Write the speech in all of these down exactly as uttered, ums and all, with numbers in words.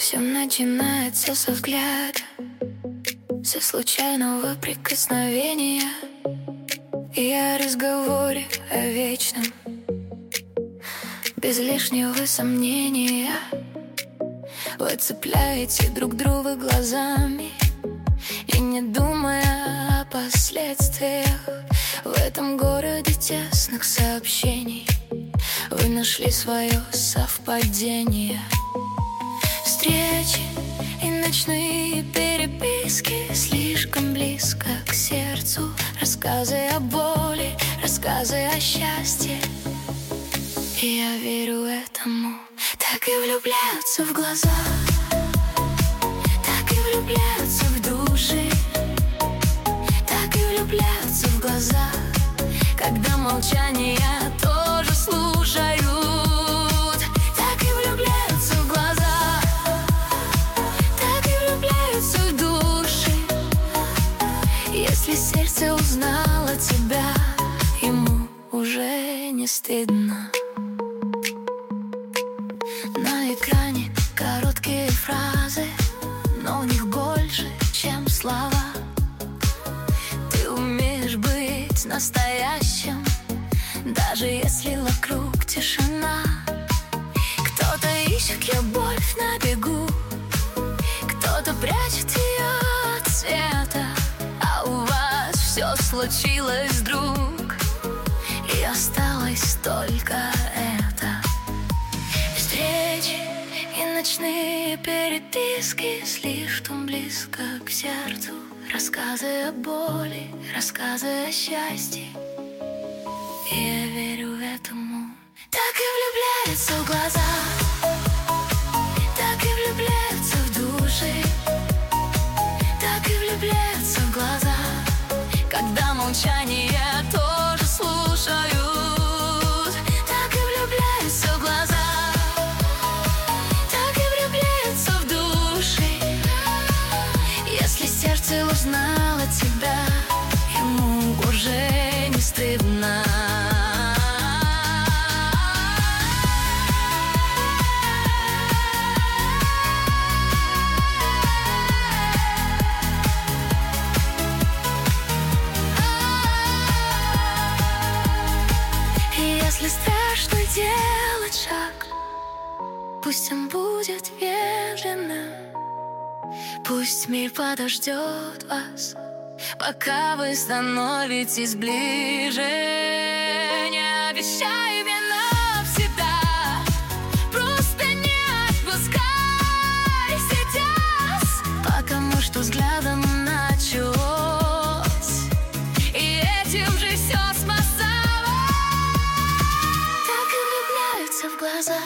Все начинается со взгляда, со случайного прикосновения и о разговоре о вечном, без лишнего сомнения. Вы цепляете друг друга глазами и, не думая о последствиях, в этом городе тесных сообщений вы нашли свое совпадение. Встречи и ночные переписки слишком близко к сердцу. Рассказы о боли, рассказы о счастье. И я верю этому. Так и влюбляются в глаза, так и влюбляются в души, так и влюбляются в глаза, когда молчание тоже слушают. Так и влюбляются в глаза, так и влюбляются в души. Если сердце узнало тебя, ему уже не стыдно. На экране короткие фразы, но у них больше, чем слова. Ты умеешь быть настоящим, даже если вокруг тишина. Кто-то ищет любовь на бегу, кто-то прячет ее от света. А у вас все случилось вдруг, и осталось только это. Встречи и ночные переписки слишком близко к сердцу. Рассказы о боли, рассказы о счастье. И я верю этому. Так и влюбляются в глаза, так и влюбляются в души, так и влюбляются в глаза, когда молчание тоже слушают. Так и влюбляются в глаза, так и влюбляются в души. Если сердце узнало тебя, ему уже не стыдно. Если страшно делать шаг, пусть он будет медленным. Пусть мир подождет вас, пока вы становитесь ближе. Не обещай мне навсегда, просто не отпускай сейчас, потому что взглядом началось, и этим же все смазалось. Так и влюбляются в глаза,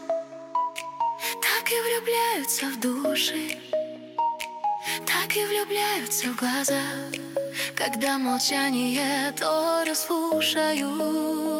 так и влюбляются в души, так и влюбляются в глаза, когда молчание тоже слушают.